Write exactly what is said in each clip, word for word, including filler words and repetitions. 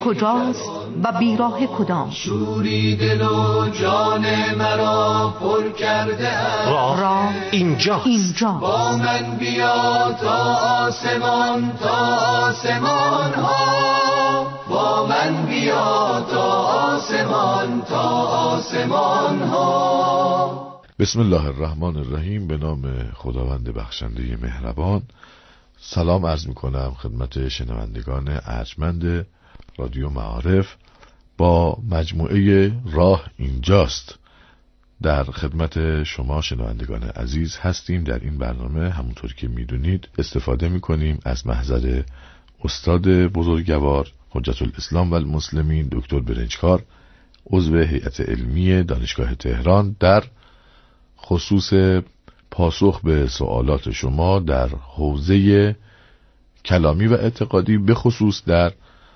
کجاست و بیراه کدام؟ شوری دل و جان مرا پر کرده است. راه, راه اینجاست. اینجا. با من بیا تا آسمان تا آسمان ها، با من بیا تا آسمان تا آسمان ها. بسم الله الرحمن الرحیم. به نام خداوند بخشنده مهربان. سلام عرض می کنم خدمت شنوندگان ارجمند رادیو معارف. با مجموعه راه اینجاست در خدمت شما شنوندگان عزیز هستیم. در این برنامه همونطور که میدونید استفاده میکنیم از محضر استاد بزرگوار حجت الاسلام و المسلمین دکتر برنجکار، عضو هیئت علمی دانشگاه تهران، در خصوص پاسخ به سوالات شما در حوزه کلامی و اعتقادی، به خصوص در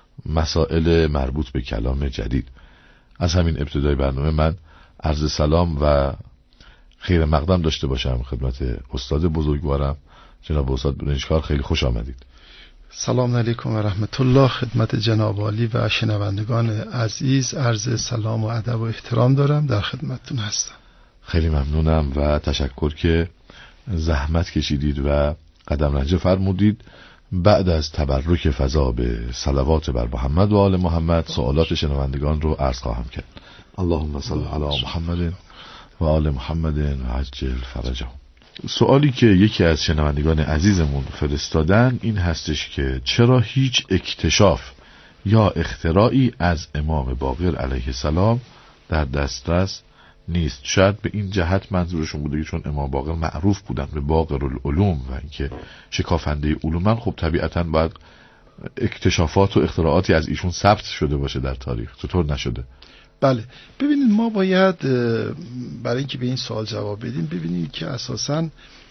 مسائل مربوط به کلام جدید. از همین ابتدای برنامه من عرض سلام و خیر مقدم داشته باشم خدمت استاد بزرگوارم جناب استاد برنجکار. خیلی خوش آمدید. سلام علیکم و رحمت الله. خدمت جناب عالی و شنوندگان عزیز عرض سلام و ادب و احترام دارم. در خدمتتون هستم. خیلی ممنونم و تشکر که زحمت کشیدید و قدم رنجه فرمودید. بعد از تبرک فضا به صلوات بر محمد و آل محمد، سوالات شنوندگان رو عرض خواهم کرد. اللهم صل علی محمد و آل محمد و عجل فرجهم. سوالی که یکی از شنوندگان عزیزمون فرستادن این هستش که چرا هیچ اکتشاف یا اختراعی از امام باقر علیه السلام در دسترس نیست؟ شاید به این جهت منظورشون بوده چون امام باقر معروف بودن به باقر العلوم و اینکه شکافنده علومن، خب طبیعتاً باید اکتشافات و اختراعاتی از ایشون ثبت شده باشه در تاریخ. چطور نشده؟ بله، ببینید ما باید برای اینکه به این سوال جواب بدیم ببینید که اساساً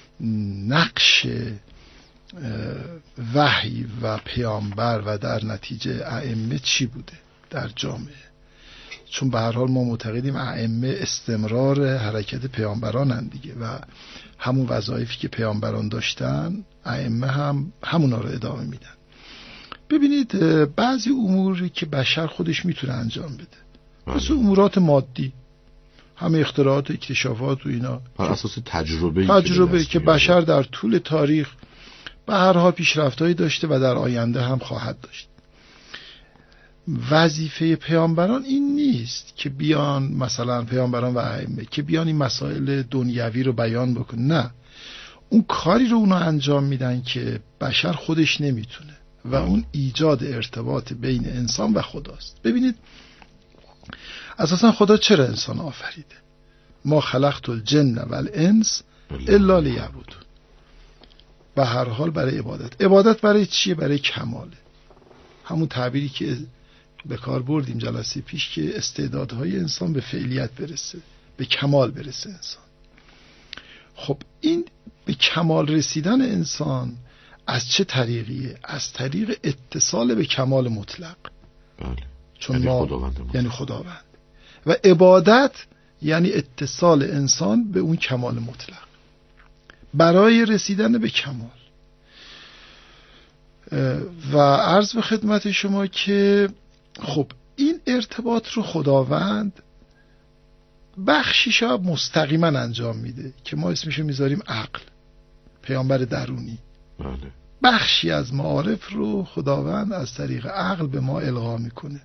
نقش وحی و پیامبر و در نتیجه ائمه چی بوده در جامعه. چون به هر حال ما معتقدیم ائمه استمرار حرکت پیامبرانن دیگه و همون وظایفی که پیامبران داشتن ائمه هم همونا رو ادامه میدن. ببینید بعضی اموری که بشر خودش میتونه انجام بده، مثل امورات مادی، همه اختراعات و اکتشافات و اینا بر اساس تجربه تجربه که, که بشر در طول تاریخ به هر حال پیشرفتایی داشته و در آینده هم خواهد داشت. وظیفه پیامبران این نیست که بیان مثلا پیامبران و ائمه که بیان این مسائل دنیوی رو بیان بکنن، نه، اون کاری رو اونا انجام میدن که بشر خودش نمیتونه و اون ایجاد ارتباط بین انسان و خداست. ببینید اساسا خدا چرا انسان آفریده؟ ما خلقت الجن و الانس الا لیعبدون. به هر حال برای عبادت. عبادت برای چیه؟ برای کماله. همون تعبیری که به کار بردیم جلسه پیش که استعدادهای انسان به فعلیت برسه، به کمال برسه انسان. خب این به کمال رسیدن انسان از چه طریقیه؟ از طریق اتصال به کمال مطلق. بله. چون یعنی ما خداوند یعنی خداوند و عبادت یعنی اتصال انسان به اون کمال مطلق برای رسیدن به کمال. و عرض به خدمت شما که خب این ارتباط رو خداوند بخشی شاید مستقیما انجام میده که ما اسمشو میذاریم عقل، پیامبر درونی. بله. بخشی از معارف رو خداوند از طریق عقل به ما القا میکنه.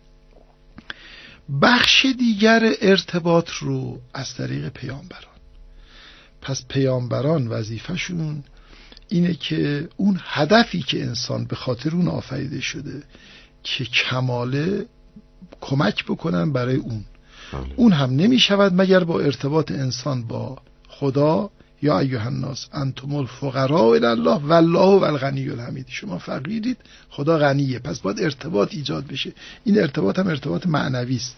بخش دیگر ارتباط رو از طریق پیامبران. پس پیامبران وظیفه‌شون اینه که اون هدفی که انسان به خاطر اون آفریده شده که کماله کمک بکنن برای اون. بله. اون هم نمی شود مگر با ارتباط انسان با خدا. یا ایها الناس انتم الفقراء الی الله والله هو الغنی الحمید. شما فقیرید، خدا غنیه. پس باید ارتباط ایجاد بشه. این ارتباط هم ارتباط معنوی است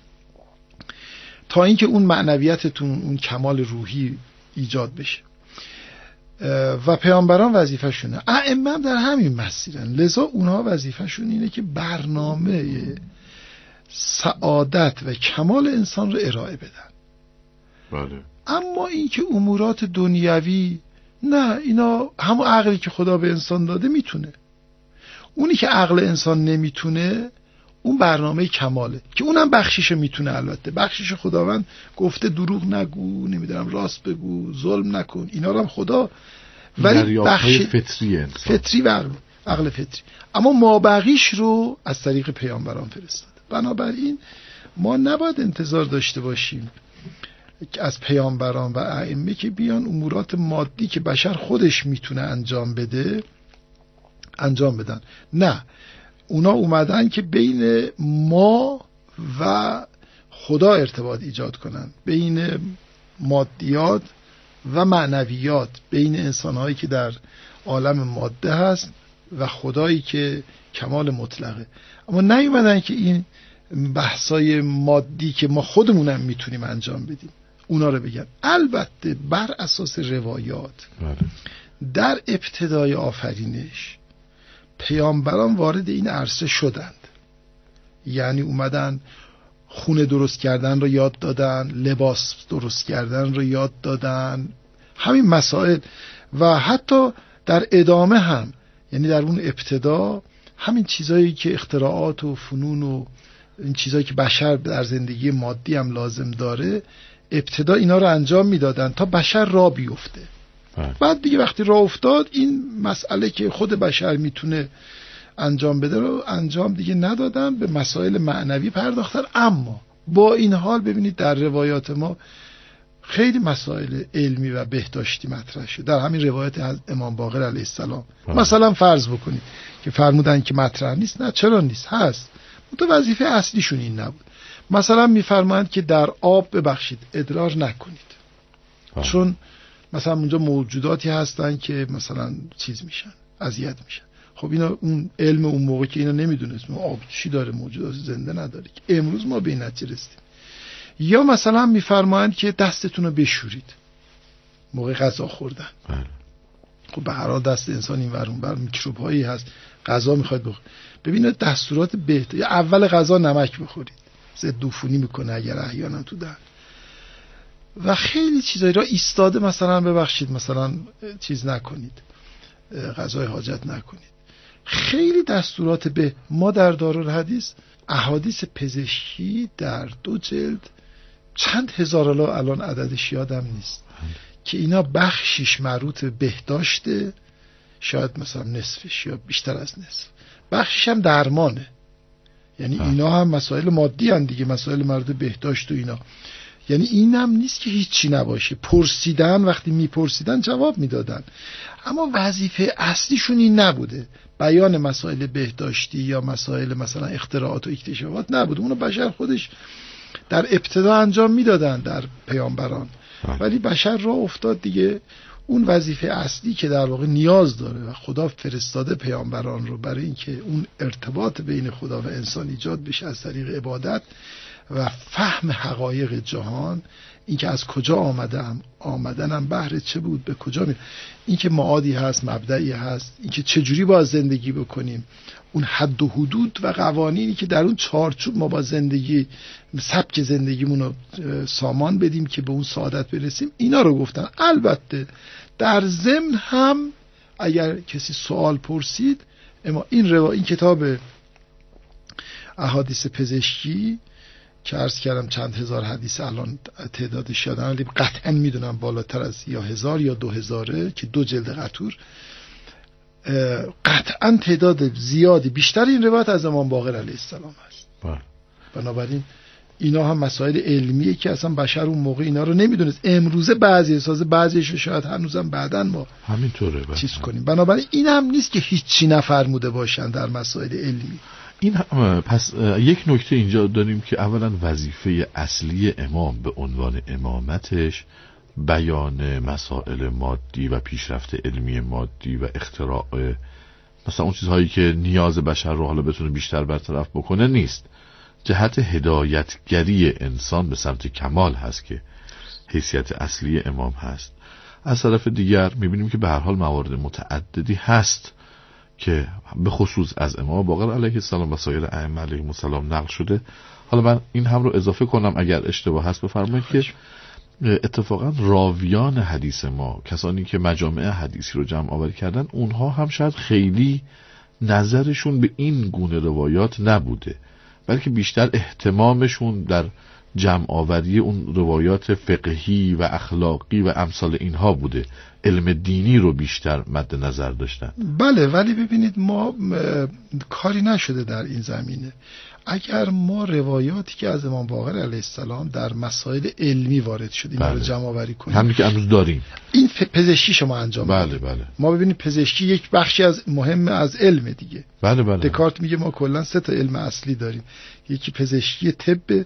تا اینکه اون معنویتتون، اون کمال روحی ایجاد بشه. و پیامبران وظیفه‌شونه، ائمه هم در همین مسیرن. لذا اونها وظیفه‌شون اینه که برنامه سعادت و کمال انسان رو ارائه بدن. بله. اما این که امورات دنیوی، نه، اینا همون عقلی که خدا به انسان داده میتونه. اونی که عقل انسان نمیتونه، اون برنامه کماله که اونم بخشیش میتونه، البته بخشیش خداوند گفته دروغ نگو، نمیدونم راست بگو، ظلم نکن، اینا رو هم خدا، ولی بخش فطری انسان، فطری و عقل عقل فطری، اما مابقیش رو از طریق پیامبران فرستاده. بنابراین ما نباید انتظار داشته باشیم که از پیامبران و ائمه که بیان امورات مادی که بشر خودش میتونه انجام بده انجام بدن. نه، اونا اومدن که بین ما و خدا ارتباط ایجاد کنن، بین مادیات و معنویات، بین انسانهایی که در عالم ماده هست و خدایی که کمال مطلقه. اما نیومدن که این بحثای مادی که ما خودمونم میتونیم انجام بدیم اونا رو بگن. البته بر اساس روایات در ابتدای آفرینش پیامبران وارد این عرصه شدند، یعنی اومدن خونه درست کردن رو یاد دادن، لباس درست کردن رو یاد دادن، همین مسائل. و حتی در ادامه هم، یعنی در اون ابتدا همین چیزایی که اختراعات و فنون و این چیزایی که بشر در زندگی مادی هم لازم داره، ابتدا اینا رو انجام میدادن تا بشر راه بیفته. بعد دیگه وقتی راه افتاد، این مسئله که خود بشر میتونه انجام بده رو انجام دیگه ندادن، به مسائل معنوی پرداختن. اما با این حال ببینید در روایات ما خیلی مسائل علمی و بهداشتی مطرح شد. در همین روایت از امام باقر علیه السلام مثلا فرض بکنید که فرمودن که مطرح نیست. نه، چرا نیست؟ هست. تو وظیفه اصلیشون این نبود. مثلا میفرمایند که در آب ببخشید ادرار نکنید، آه. چون مثلا اونجا موجوداتی هستن که مثلا چیز میشن، اذیت میشن. خب اینا اون علم اون موقع که اینا نمیدونست آب چی داره، موجودات زنده نداره، که امروز ما به این نتیجه رسیدیم. یا مثلا میفرمایند که دستتون رو بشورید موقع غذا خوردن. آه. خب به هر حال دست انسان این ور اون ور میکروب هایی هست، غذا میخواد بخورید، ببینید دستورات بهتر. اول غذا نمک بخورید، ضد عفونی میکنه اگر احیانا تو دهن. و خیلی چیزایی را ایستاده مثلا ببخشید مثلا چیز نکنید، غذای حاجت نکنید. خیلی دستورات به ما در دارالحدیث احادیث پزشکی در دو جلد چند هزار الا الان عددش یادم نیست که اینا بخشیش مربوط به بهداشته، شاید مثلا نصفش یا بیشتر از نصف، بخشش هم درمانه. یعنی اینا هم مسائل مادی هم دیگه، مسائل مربوط به بهداشت و اینا. یعنی این هم نیست که هیچی نباشه. پرسیدن، وقتی میپرسیدن جواب میدادن، اما وظیفه اصلیشون این نبوده. بیان مسائل بهداشتی یا مسائل مثلا اختراعات و اکتشافات نبود. اونو بشر خودش در ابتدا انجام میدادن در پیامبران، ولی بشر راه افتاد دیگه. اون وظیفه اصلی که در واقع نیاز داره و خدا فرستاده پیامبران رو برای اینکه اون ارتباط بین خدا و انسان ایجاد بشه از طریق عبادت و فهم حقایق جهان، اینکه از کجا آمدم، آمدنم بهر چه بود، به کجا می، اینکه معادی هست، مبدئی هست، اینکه چجوری باید زندگی بکنیم، اون حد و حدود و قوانینی که در اون چارچوب ما با زندگی سبک زندگیمون رو سامان بدیم که به اون سعادت برسیم، اینا رو گفتن. البته در ضمن هم اگر کسی سوال پرسید، اما این روا این کتاب احادیث پزشکی که عرض کردم چند هزار حدیث الان تعدادش یادم، ولی قطعا میدونم بالاتر از یا هزار یا دو هزاره که دو جلد قطور، قطعا تعداد زیادی بیشتر این روایت از امام باقر علیه السلام هست. بنابراین اینا هم مسائل علمیه که اصلا بشر اون موقع اینا رو نمیدونست. امروزه بعضی احساس بعضیش رو شاید هنوزم بعداً ما همینطوره چیز کنیم. بنابراین این هم نیست که هیچی نفرموده باشن در مسائل علمی. این هم پس یک نکته اینجا داریم که اولا وظیفه اصلی امام به عنوان امامتش بیان مسائل مادی و پیشرفت علمی مادی و اختراع مثلا اون چیزهایی که نیاز بشر رو حالا بتونه بیشتر برطرف بکنه نیست. جهت هدایتگری انسان به سمت کمال هست که حیثیت اصلی امام هست. از طرف دیگر میبینیم که به هر حال موارد متعددی هست که به خصوص از امام باقر علیه السلام و سایر ائمه علیهم السلام نقل شده. حالا من این هم رو اضافه کنم اگر اشتباه هست بفرمایید که اتفاقا راویان حدیث ما، کسانی که مجامع حدیثی رو جمع آوری کردن، اونها هم شاید خیلی نظرشون به این گونه روایات نبوده. بلکه بیشتر اهتمامشون در جمع آوری اون روایات فقهی و اخلاقی و امثال اینها بوده، علم دینی رو بیشتر مد نظر داشتن. بله، ولی ببینید ما کاری نشده در این زمینه. اگر ما روایاتی که از امام باقر علیه السلام در مسائل علمی وارد شد اینا رو جمع آوری کنیم، همین که امروز داریم، این پزشکی شما انجام بله بدید. بله. ما ببینید پزشکی یک بخشی از مهم از علم دیگه. بله بله. دکارت میگه ما کلا سه تا علم اصلی داریم، یکی پزشکی طب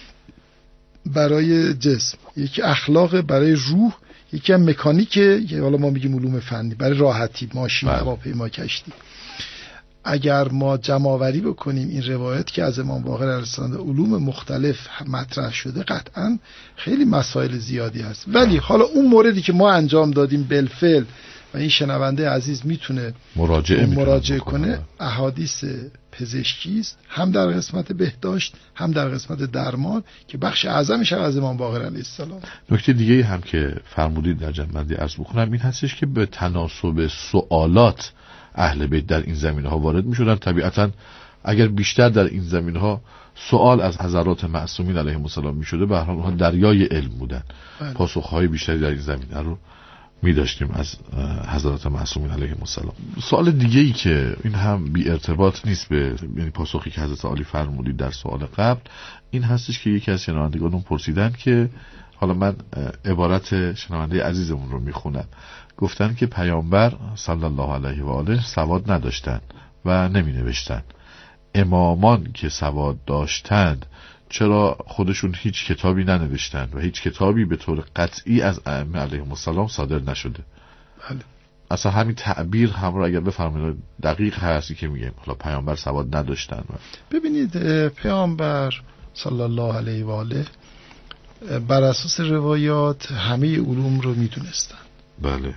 برای جسم، یکی اخلاق برای روح، یکی هم مکانیکه که حالا ما میگیم علوم فنی برای راحتی، ماشین، هواپیما، کشتی. اگر ما جمع آوری بکنیم این روایت که از امام باقر علیه السلام علوم مختلف مطرح شده، قطعا خیلی مسائل زیادی هست. ولی حالا اون موردی که ما انجام دادیم بالفعل و این شنونده عزیز میتونه مراجعه, مراجعه کنه، احادیث پزشکی است، هم در قسمت بهداشت هم در قسمت درمان که بخش اعظمش از امام باقر علیه السلام. نکته دیگه هم که فرمودید در جنبندی عرض بکنم این هستش که به تناسب سوالات اهل بیت در این زمینه‌ها وارد می‌شدن. طبیعتاً اگر بیشتر در این زمینه‌ها سوال از حضرات معصومین علیهم السلام می‌شده، به هر حال اونها دریای علم بودن، پاسخ‌های بیشتری در این زمینه رو می‌داشتیم از حضرات معصومین علیهم السلام. سوال دیگه‌ای که این هم بی ارتباط نیست به یعنی پاسخی که حضرت عالی فرمودید در سوال قبل، این هستش که یکی از شنوندگانمون پرسیدن که حالا من عبارت شنونده عزیزمون رو میخونم، گفتن که پیامبر صلی الله علیه و آله سواد نداشتن و نمی نوشتن. امامان که سواد داشتند چرا خودشون هیچ کتابی ننوشتند و هیچ کتابی به طور قطعی از ائمه علیهم السلام صادر نشده؟ بله. اصلا همین تعبیر هم رو اگر بفرمایید دقیق هستی که میگیم حالا پیامبر سواد نداشتن. ببینید پیامبر صلی الله علیه و آله بر اساس روایات همه علوم رو میدونستن. بله.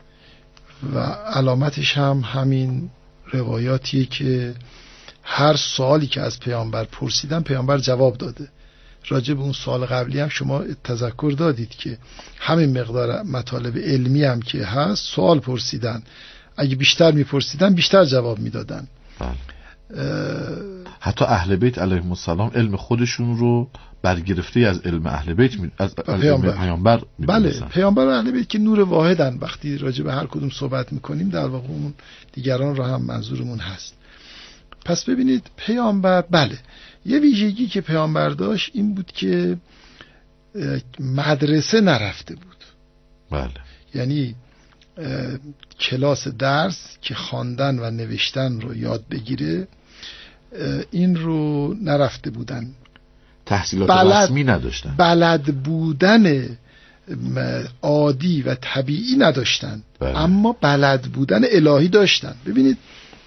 و علامتش هم همین روایاتیه که هر سوالی که از پیامبر پرسیدن پیامبر جواب داده. راجع به اون سوال قبلی هم شما تذکر دادید که همین مقدار مطالب علمی هم که هست سوال پرسیدن، اگه بیشتر میپرسیدن بیشتر جواب میدادن. بله. حتی اهل بیت علیهم السلام علم خودشون رو برگرفته از علم اهل بیت می... از پیامبر, پیامبر بله، پیامبر و اهل بیت که نور واحدن. وقتی راجع به هر کدوم صحبت میکنیم در واقع اون دیگران رو هم منظورمون هست. پس ببینید پیامبر بله یه ویژگی که پیامبر داشت این بود که مدرسه نرفته بود. بله. یعنی کلاس درس که خواندن و نوشتن رو یاد بگیره این رو نرفته بودن، تحصیلات بلد رسمی نداشتن، بلد بودن عادی و طبیعی نداشتن. بله. اما بلد بودن الهی داشتن. ببینید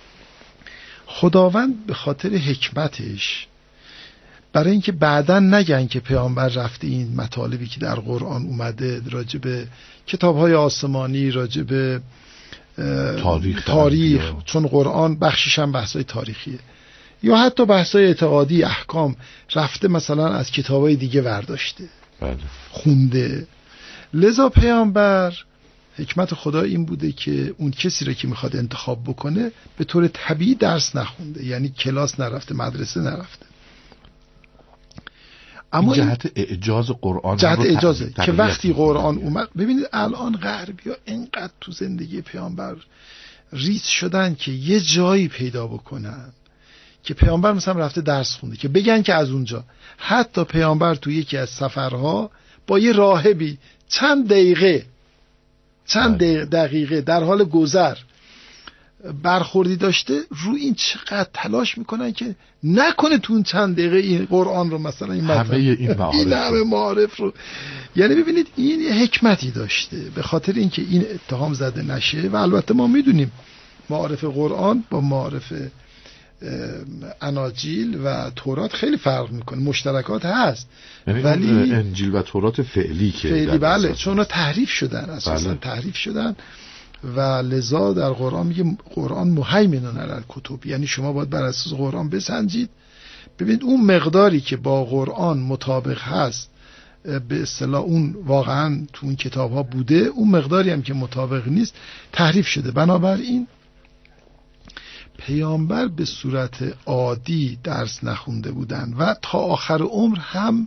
خداوند به خاطر حکمتش برای اینکه بعداً نگن که پیامبر رفته این مطالبی که در قرآن اومده راجع به کتاب‌های آسمانی، راجع به تاریخ, تاریخ چون قرآن بخشش هم بحث‌های تاریخیه یا حتی بحث‌های اعتقادی احکام، رفته مثلا از کتاب‌های دیگه برداشته. بله. خونده. لذا پیامبر حکمت خدا این بوده که اون کسی را که میخواد انتخاب بکنه به طور طبیعی درس نخونده، یعنی کلاس نرفته، مدرسه نرفته. اما این جهت اعجاز قرآن، جهت اعجازه که وقتی قرآن اومد، ببینید الان غربی‌ها اینقدر تو زندگی پیامبر ریز شدن که یه جایی پیدا بکنن که پیامبر مثلا رفته درس خونده که بگن که از اونجا. حتی پیامبر تو یکی از سفرها با یه راهبی چند دقیقه چند دقیقه در حال گذر برخوردی داشته، رو این چقدر تلاش میکنن که نکنه تو اون چند دقیقه این قرآن رو مثلا این همه این معارف این همه معارف رو، یعنی ببینید این حکمتی داشته به خاطر اینکه این اتهام زده نشه. و البته ما میدونیم معارف قرآن با معارف اناجیل و تورات خیلی فرق میکنه، مشترکات هست، یعنی ولی انجیل و تورات فعلی که فعلی بله چون تحریف شدن اساسا، بله. تحریف شدن و لذا در قرآن میگه قرآن مهیمن علی الکتب، یعنی شما باید بر اساس قرآن بسنجید ببینید اون مقداری که با قرآن مطابق هست به اصطلاح اون واقعا تو اون کتاب ها بوده، اون مقداری هم که مطابق نیست تحریف شده. بنابراین پیامبر به صورت عادی درس نخونده بودن و تا آخر عمر هم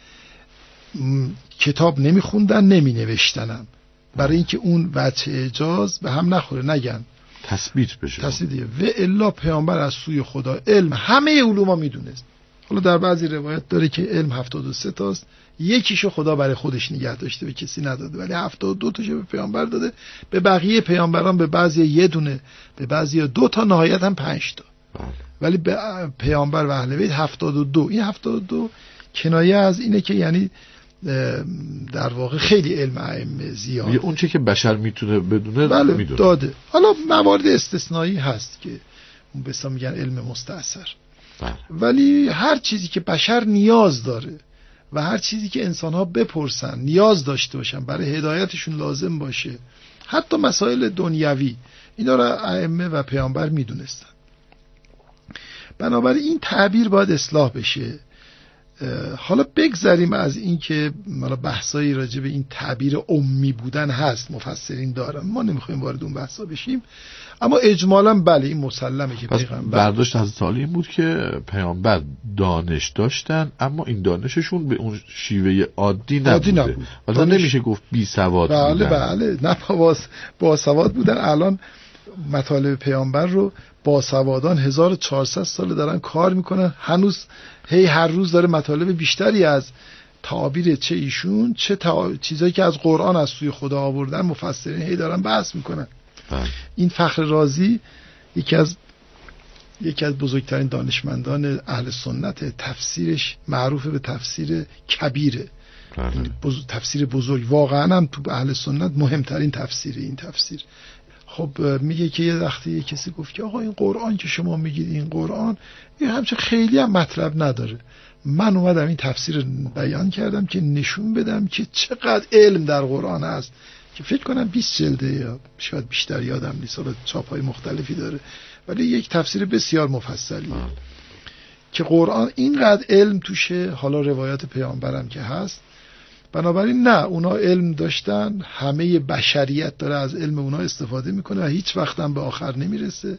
کتاب نمیخوندن نمی نوشتنم، برای اینکه اون وجه اعجاز به هم نخوره، نگن تثبیت بشه. تثبیت. و الا پیامبر از سوی خدا علم همه علوما میدونست. حالا در بعضی روایت داره که علم هفتاد و سه تاست، یکیشو خدا برای خودش نگه داشته به کسی نداده، ولی هفتاد و دو تاشو به پیامبر داده، به بقیه پیامبران به بعضی یه دونه، به بعضی دو تا، نهایت هم پنج تا. بله. ولی به پیامبر و اهل بیت هفتاد و دو. این هفتاد و دو کنایه از اینه که یعنی در واقع خیلی علم ائمه زیاد، یه اون چه که بشر میتونه بدونه بله میدونه. داده. حالا موارد استثنایی هست که اون به اصطلاح میگن علم مستأثر، بله. ولی هر چیزی که بشر نیاز داره و هر چیزی که انسان‌ها بپرسن نیاز داشته باشن برای هدایتشون لازم باشه، حتی مسائل دنیوی، اینا را ائمه و پیامبر میدونستن. بنابراین این تعبیر باید اصلاح بشه. حالا بگذاریم از این که حالا بحثایی راجع به این تعبیر امی بودن هست، مفسرین دارن، ما نمیخوایم وارد اون بحثا بشیم، اما اجمالا بله این مسلمه که پیغمبر برداشت از تعالی این بود که پیامبر دانش داشتن، اما این دانششون به اون شیوه عادی نبوده، عادی نبود. ولی دانش... نمیشه گفت بی سواد بله بودن. بله نه با, با سواد بودن. الان مطالب پیامبر رو با سوادان هزار و چهارصد سال دارن کار میکنن، هنوز هی هر روز داره مطالب بیشتری از تعابیر چه ایشون چه تا... چیزایی که از قرآن از سوی خدا آوردن مفسرین هی دارن بحث میکنن. بله. این فخر رازی یکی از یکی از بزرگترین دانشمندان اهل سنت، تفسیرش معروف به تفسیر کبیره. بله. بز... تفسیر بزرگ، واقعا هم تو اهل سنت مهمترین تفسیر این تفسیر. خب میگه که یه وقتی یه کسی گفت که آقا این قرآن که شما میگید این قرآن این همچه خیلی هم مطلب نداره، من اومدم این تفسیر بیان کردم که نشون بدم که چقدر علم در قرآن هست، که فکر کنم بیست جلده یا شاید بیشتر، یادم نیست، حالا چاپ‌های مختلفی داره، ولی یک تفسیر بسیار مفصلیه که قرآن اینقدر علم توشه. حالا روایات پیامبرم که هست، بنابراین نه، اونا علم داشتن، همه بشریت داره از علم اونا استفاده میکنه و هیچ وقت هم به آخر نمیرسه.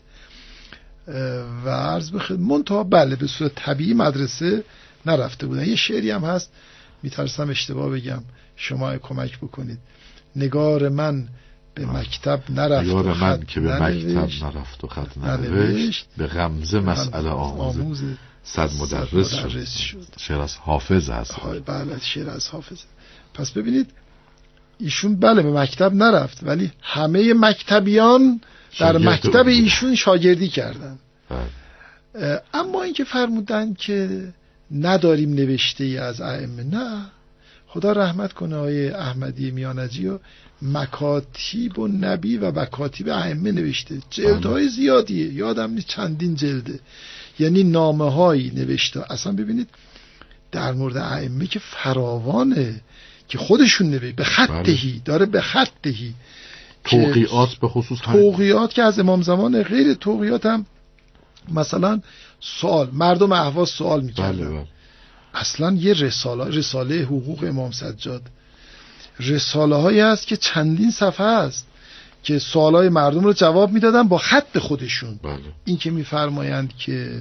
و عرض بخیر منتها بله به صورت طبیعی مدرسه نرفته بودن. یه شعری هم هست، میترسم اشتباه بگم، شما کمک بکنید. نگار من به مکتب نرفت نگار و من خط که به مکتب نرفت و خط ننوشت، به غمزه مسئله آموز صد مدرس شد. شد شعر از حافظ هست. بله شعر از حافظ. پس ببینید ایشون بله به مکتب نرفت، ولی همه مکتبیان در مکتب ایشون شاگردی کردن. بله. اما اینکه فرمودن که نداریم نوشته ای از ائمه، نه، خدا رحمت کنه آقای احمدی میانجی و مکاتیب و نبی و مکاتیب ائمه نوشته، جلدهای زیادیه، یادم نیست چندین جلده، یعنی نامه هایی نوشته. اصلا ببینید در مورد ائمه که فراوانه که خودشون نوشته به خطهی، داره به خطهی توقیعات، به خصوص توقیعات که از امام زمان، غیر توقیعات هم مثلا سوال، مردم اهواز سوال میکردن. بله بله. اصلا یه رساله رساله حقوق امام سجاد، رساله هایی هست که چندین صفحه است که سوالای مردم رو جواب میدادن با خط خودشون. بله. این که میفرمایند که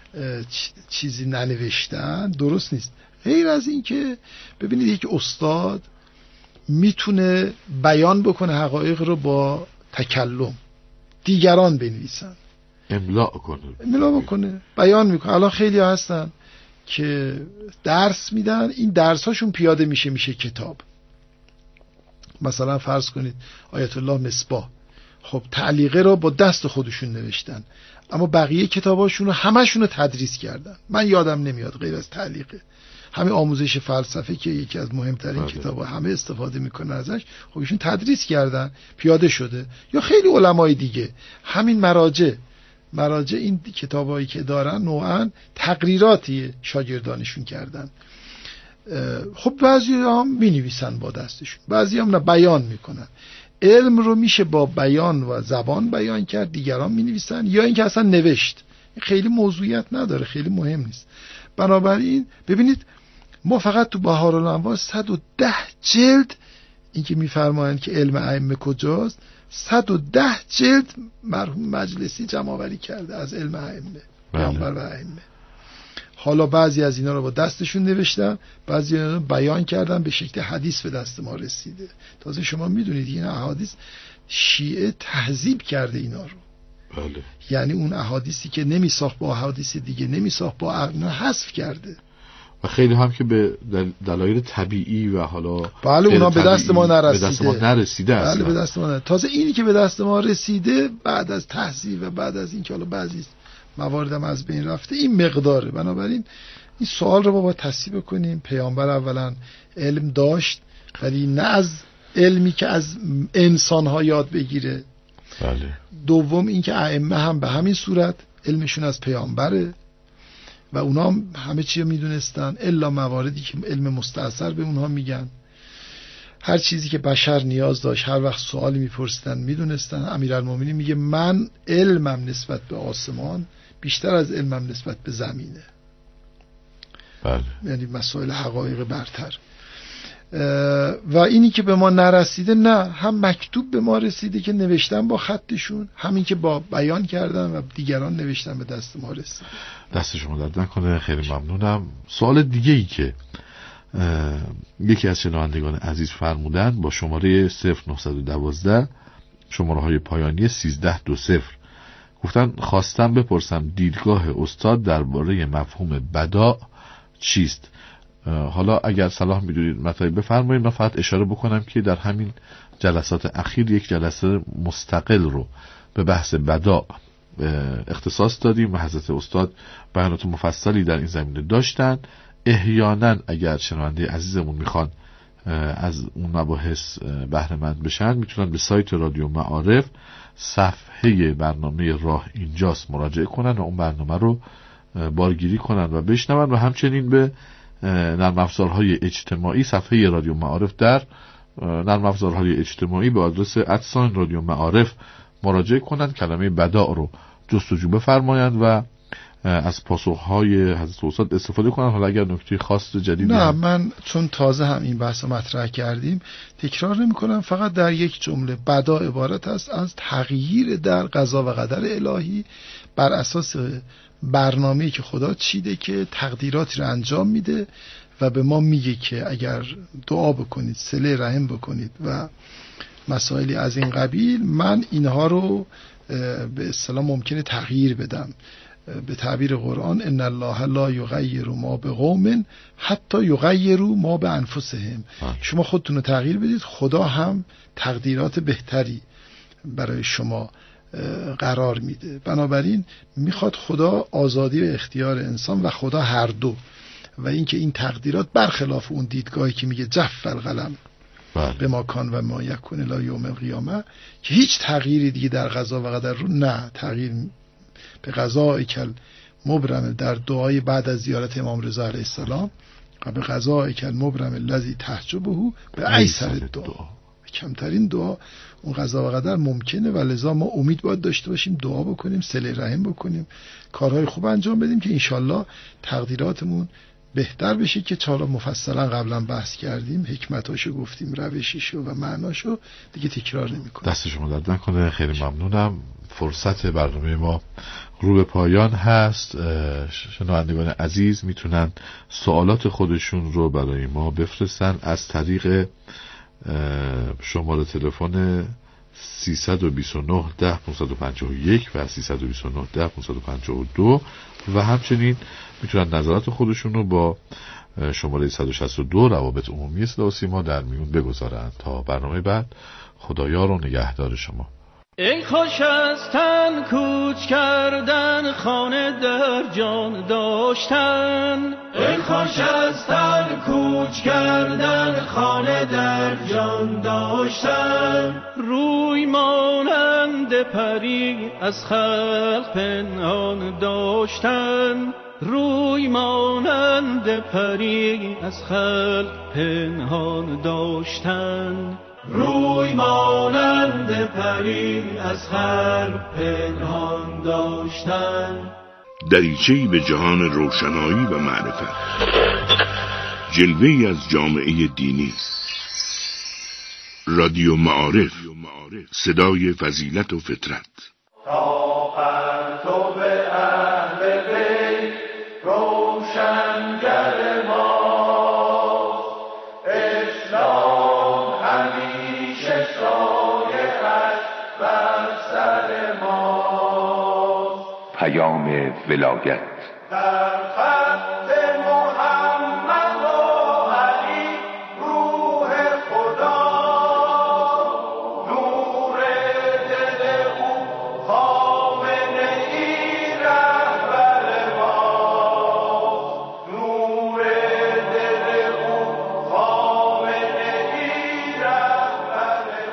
چیزی ننوشتن درست نیست. غیر از این که ببینید یک استاد میتونه بیان بکنه حقایق رو با تکلم، دیگران بنویسن، املا کنه املا بکنه، بیان میکنه. الان خیلی هستن که درس میدن، این درس هاشون پیاده میشه میشه کتاب. مثلا فرض کنید آیت الله مصباح، خب تعلیقه رو با دست خودشون نوشتن، اما بقیه کتاباشون رو همشون رو تدریس کردن. من یادم نمیاد غیر از تعلیقه. همین آموزش فلسفه که یکی از مهمترین کتابا همه استفاده میکنن ازش، خب ایشون تدریس کردن، پیاده شده. یا خیلی علمای دیگه همین مراجع مراجع این کتابایی که دارن نوعا تقریراتی شاگردانشون کردن. خب بعضی هم می نویسن با دستشون، بعضی هم نه، بیان میکنن. علم رو میشه با بیان و زبان بیان کرد، دیگران می نویسن، یا اینکه اصلا نوشت. خیلی موضوعیت نداره، خیلی مهم نیست. بنابراین ببینید ما فقط تو بهارالانوار صد و ده جلد این که میفرمایند که علم ائمه کجاست، صد و ده جلد مرحوم مجلسی جمع آوری کرده از علم ائمه، پیامبر و ائمه. حالا بعضی از اینا رو با دستشون نوشتن، بعضی رو بیان کردن، به شکل حدیث به دست ما رسیده. تازه شما میدونید این احادیث شیعه تهذیب کرده اینا رو. بله. یعنی اون احادیثی که نمیساخت با احادیث دیگه، نمیساخت با اینا حذف کرده و خیلی هم که به دلایل طبیعی و حالا بله اونا به دست ما نرسیده، به دست ما نرسیده بله اصلا. به دست ما نرسیده. تازه اینی که به دست ما رسیده بعد از تهذیب و بعد از این که حالا بعضی مواردم از بین رفته این مقداره. بنابراین این سوال رو با تصحیح کنیم. پیامبر اولا علم داشت، ولی نه از علمی که از انسان‌ها یاد بگیره. بله. دوم این که ائمه هم به همین صورت علمشون از پیامبره و اونا هم همه چی رو میدونستن الا مواردی که علم مستأثر به اونها میگن. هر چیزی که بشر نیاز داشت هر وقت سوالی میپرسیدن میدونستن. امیرالمومنین میگه من علمم نسبت به آسمان بیشتر از علمم نسبت به زمینه. بله. یعنی مسائل حقایق برتر. و اینی که به ما نرسیده، نه، هم مکتوب به ما رسیده که نوشتن با خطشون، همین که با بیان کردن و دیگران نوشتن به دست ما رسیده. دست شما درد نکنه، خیلی ممنونم. سوال دیگه ای که یکی از شنوندگان عزیز فرمودن با شماره صفر نه یک دو شماره های پایانی سیزده دو صفر گفتن خواستم بپرسم دیدگاه استاد درباره مفهوم بداع چیست؟ حالا اگر صلاح میدونید مطلب بفرمایید. من فقط اشاره بکنم که در همین جلسات اخیر یک جلسه مستقل رو به بحث بداع اختصاص دادیم و حضرت استاد بیانات مفصلی در این زمینه داشتن. احیانا اگر شنونده عزیزمون میخوان از اون مباحث بهره مند بشن میتونن به سایت رادیو معارف صفحه برنامه راه اینجاست مراجعه کنن و اون برنامه رو بارگیری کنن و بشنون و همچنین به نرم افزارهای اجتماعی صفحه رادیو معارف در نرم افزارهای اجتماعی به آدرس ادساین رادیو معارف مراجعه کنن، کلمه بداع رو جستجو بفرمایند و از پاسخهای حضرت استاد استفاده کنن. حالا اگر نکته خاص جدیدی نه، من چون تازه هم این بحث مطرح کردیم تکرار نمی کنم، فقط در یک جمله بداع عبارت است از تغییر در قضا و قدر الهی بر اساس برنامه‌ای که خدا چیده که تقدیراتی رو انجام میده و به ما میگه که اگر دعا بکنید، صله رحم بکنید و مسائلی از این قبیل، من اینها رو به اصطلاح ممکنه تغییر بدم. به تعبیر قرآن ان الله لا یغیر ما بقوم حتی یغیروا ما بانفسهم. شما خودتون رو تغییر بدید، خدا هم تقدیرات بهتری برای شما قرار میده. بنابراین میخواد خدا آزادی و اختیار انسان و خدا هر دو، و اینکه این تقدیرات برخلاف اون دیدگاهی که میگه جف القلم به ما کان و ما یکون الی یوم القیامه که هیچ تغییری دیگه در قضا و قدر رو نه، تغییر به قضاء کل مبرم در دعای بعد از زیارت امام رضا علیه السلام و به قضاء کل مبرم الذی تحجبه به ایسر دعا، کمترین دعا اون قضا و قدر ممکنه و لذا ما امید باید داشته باشیم، دعا بکنیم، صله رحم بکنیم، کارهای خوب انجام بدیم که انشالله تقدیراتمون بهتر بشه که چالا مفصلا قبلا بحث کردیم، حکمتاشو گفتیم، روشیشو و معناشو دیگه تکرار نمی‌کنم. دست شما درد نکنه، خیلی ممنونم. فرصت برنامه ما رو به پایان هست. شنوندگان عزیز میتونن سوالات خودشون رو برای ما بفرستن از طریق شماره تلفن سیصد و بیست و نه ده پانصد و پنجاه و یک و سیصد و بیست و نه ده پانصد و پنجاه و دو و همچنین میتونن نظرات خودشون رو با شماره صد و شصت و دو روابط عمومی صدا و سیما در میون بگذارن. تا برنامه بعد، خدایار و نگهدار شما. ای خوش از تن کوچ کردن، خانه در جان داشتن. ای خوش از تن کوچ کردن، خانه در جان داشتن. روی مانند پری از خلق پنهان داشتن. روی مانند پری از خلق پنهان داشتن. روی مانند پری از خلق پنهان داشتن. دریچه‌ای به جهان روشنایی و معرفت، جلوه‌ای از جامعه دینی. رادیو معارف، صدای فضیلت و فطرت. تا پرتو اهل بیت روشنگر ما، اسلام همیشه سایه‌اش بر سر ما. پیام ولایت در خط محمد و علی روح خدا، نور دل او خامنه ای رهبر ما، نور دل او خامنه ای رهبر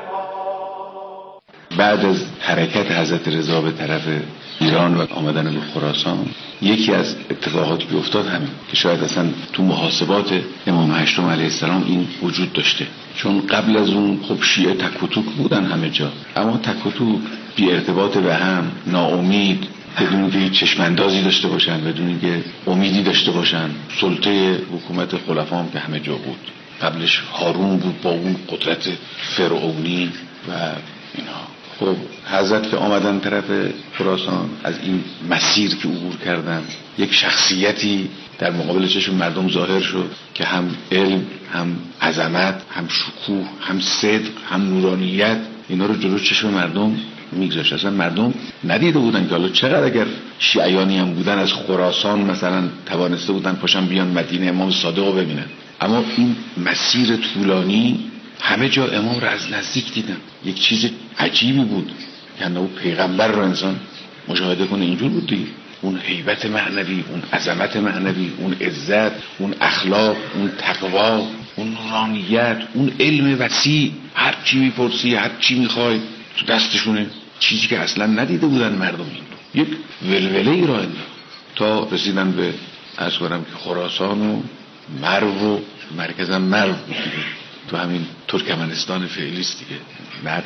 ما. بعد از حرکت حضرت رضا به طرف ایران و آمدن به خراسان، یکی از اتفاقاتی که افتاد همین که شاید اصلا تو محاسبات امام هشتم علیه السلام این وجود داشته، چون قبل از اون خب شیعه تک و توک بودن همه جا، اما تک و توک، بی ارتباط به هم، ناامید، بدون اینکه هیچ چشماندازی داشته باشن، بدون اینکه امیدی داشته باشن. سلطه حکومت خلفا هم که همه جا بود، قبلش هارون بود با اون قدرت فرعونی و اینها. خب حضرت که آمدن طرف خراسان، از این مسیر که عبور کردن، یک شخصیتی در مقابل چشم مردم ظاهر شد که هم علم، هم عظمت، هم شکوه، هم صدق، هم نورانیت، اینا رو جلو چشم مردم میگذاشت. اصلا مردم ندیده بودن که حالا چقدر اگر شیعیانی هم بودن از خراسان مثلا توانسته بودن پاشن بیان مدینه امام صادق رو ببینن. اما این مسیر طولانی همه جا امام رو از نزدیک دیدن. یک چیز عجیبی بود که اون پیغمبر رو انسان مشاهده کنه، اینجور بود دیگه. اون هیبت معنوی، اون عظمت معنوی، اون عزت، اون اخلاق، اون تقوا، اون نورانیت، اون علم وسیع، هر چی میپرسی، هر چی میخوای تو دستشونه، چیزی که اصلا ندیده بودن مردم. این یک ولوله ای را انداخت تا رسیدن به عرض کنم که خراسان و مرو و مرکزم مرو بود، تو همین ترکمنستان فعلی است دیگه، مرو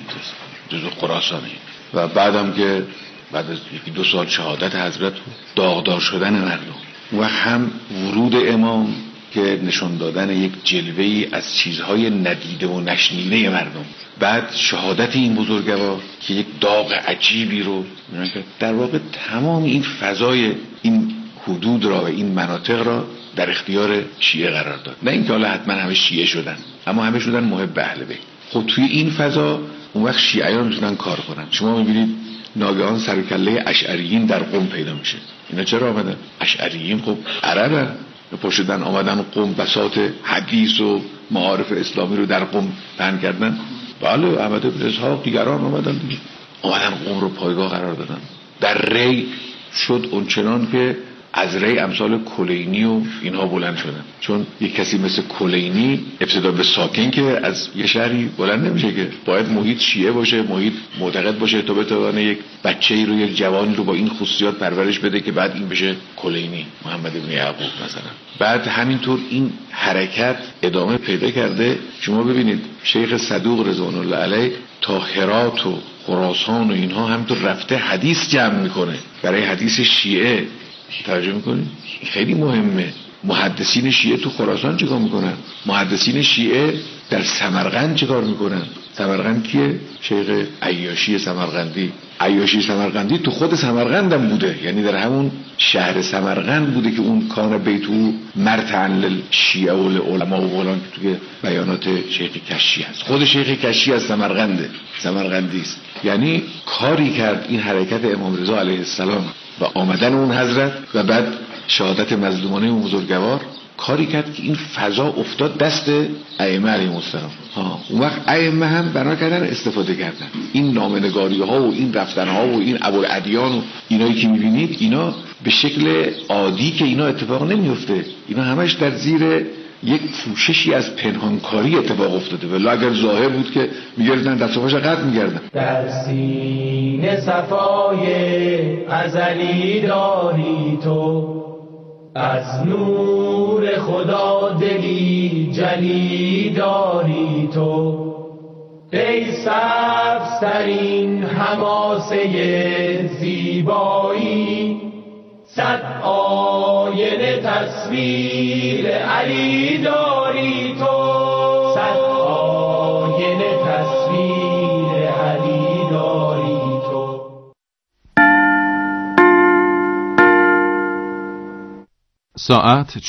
جزو خراسانه. و بعدم که بعد از یکی دو سال شهادت حضرت، داغدار شدن مردم و هم ورود امام که نشون دادن یک جلوه‌ای از چیزهای ندیده و نشنیده مردم، بعد شهادت این بزرگوار که یک داغ عجیبی رو در واقع تمام این فضای این حدود را و این مناطق را در اختیار شیعه قرار داد. نه اینکه حالا حتما همه شیعه شدن، اما همه شدن محب اهل بیت. خب توی این فضا اون وقت شیعیان میتونن کار کنن. شما میبینید ناگهان سر و کله اشعریین در قم پیدا میشه. اینا چرا آمدن؟ اشعریین خب عربن، پاشدن آمدن قم، بساط حدیث و معارف اسلامی رو در قم پهن کردن. بله، احمد بن اسحاق دیگران آمدن دیگه، آمدن قم رو پایگاه قرار دادن. در ری شد اونچنان که از ری امثال کلینی و اینها بلند شدن، چون یک کسی مثل کلینی ابتدا به ساکن که از یه شهری بلند نمیشه، که باید محیط شیعه باشه، محیط معتقد باشه تا بتونه یک بچه‌ای رو، یک جوانی رو با این خصوصیات پرورش بده که بعد این بشه کلینی، محمد بن یعقوب مثلا. بعد همینطور این حرکت ادامه پیدا کرده. شما ببینید شیخ صدوق رضوان الله علیه تا هرات و خراسان و اینها همینطور رفته حدیث جمع میکنه برای حدیث شیعه. توجه میکنید؟ خیلی مهمه. محدثین شیعه تو خراسان چیکار میکنن؟ محدثین شیعه در سمرقند چیکار میکنن؟ سمرقند کیه؟ شیخ عیاشی سمرقندی. عیاشی سمرقندی تو خود سمرقند هم بوده، یعنی در همون شهر سمرقند بوده که اون کان بیتو مرتعن للشیعه و العلماء و فلان که توی بیانات شیخ کشی هست. خود شیخ کشی از سمرقنده، سمرقندی است. یعنی کاری کرد این حرکت امام رضا علیه السلام و آمدن اون حضرت و بعد شهادت مظلومانه اون بزرگوار، کاری کرد که این فضا افتاد دست ائمه علیهم السلام. ها اون وقت ائمه هم بنا کردن استفاده کردن. این نامنگاری ها و این رفتن ها و این ابوالادیان و اینایی که میبینید، اینا به شکل عادی که اینا اتفاق نمیفته، اینا همش در زیر یک پوششی از پنهانکاری اتفاق افتاده. ولی اگر ظاهر بود که میگردن دست و پاش قطع میگردن. در سینه صفای ازلی داری تو، از نور خدا دلی جلی داری تو، ای سبزترین حماسه زیبایی، صد آینه تصویر علی داری تو، صد آینه ساعت